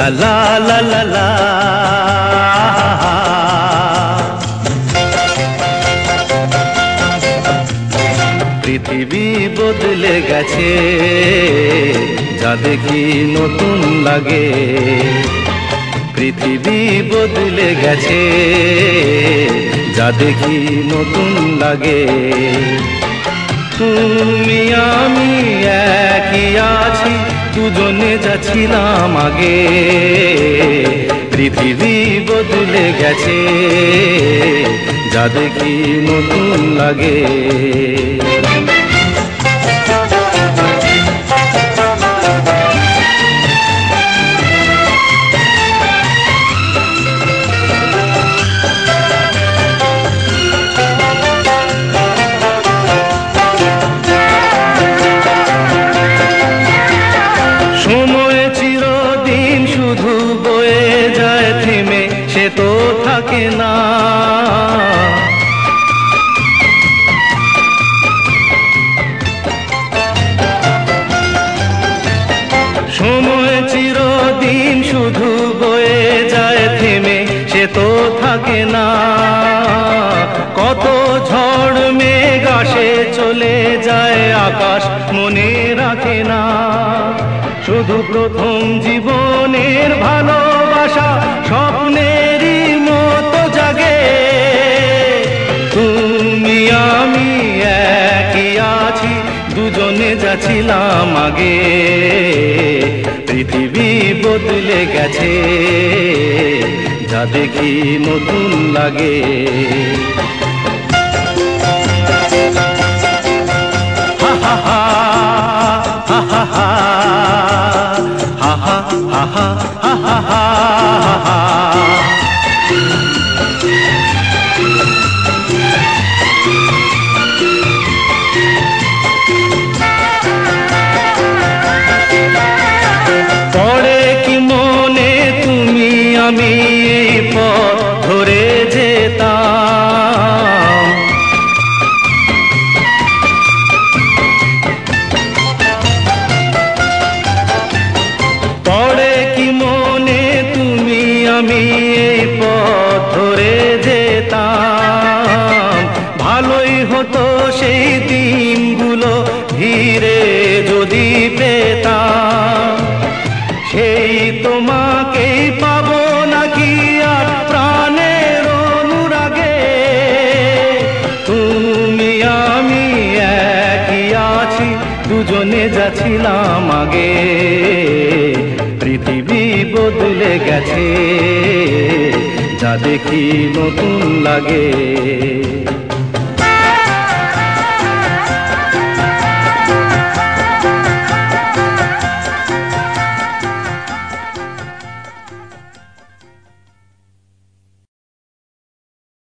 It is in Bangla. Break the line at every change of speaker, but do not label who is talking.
লা লা লা লা। পৃথিবী বদলে গেছে, যা দেখি নতুন লাগে। পৃথিবী বদলে গেছে, যা দেখি নতুন লাগে। তুমি আমি একই আছি, দুজনে যাচ্ছিলাম আগে। পৃথিবী বদলে গেছে, যা দেখি নতুন লাগে। সময় চিরদিন শুধু বয়ে যায় থেমে, সে তো থাকে না। সময় চিরদিন শুধু বয়ে যায় থেমে, সে তো থাকে না। কত ঝড় মেঘ আসে চলে যায়, আকাশ মনে রাখে না। শুধু প্রথম জীবনের ভালোবাসা স্বপ্নেরই মতো জাগে। তুমি আমি একই আছি, দুজনে যাচ্ছিলাম আগে। পৃথিবী বদলে গেছে, যা দেখি নতুন লাগে। হা হা হা হা হা হা হা হা হা হা হা। পড়ে কি মনে তুমি আমি এই পথ ধরে যেতাম। পড়ে কি মনে তুমি আমি এই পথ ধরে যেতাম। ভালোই হতো সেই দিনগুলো ধীরে যদি পেতাম। সেই তোমাকেই পাবো নাকি আর প্রাণের অনুরাগে। তুমি আমি একই আছি, দুজনে যাচ্ছিলাম আগে। পৃথিবী বদলে গেছে, যা দেখি নতুন লাগে।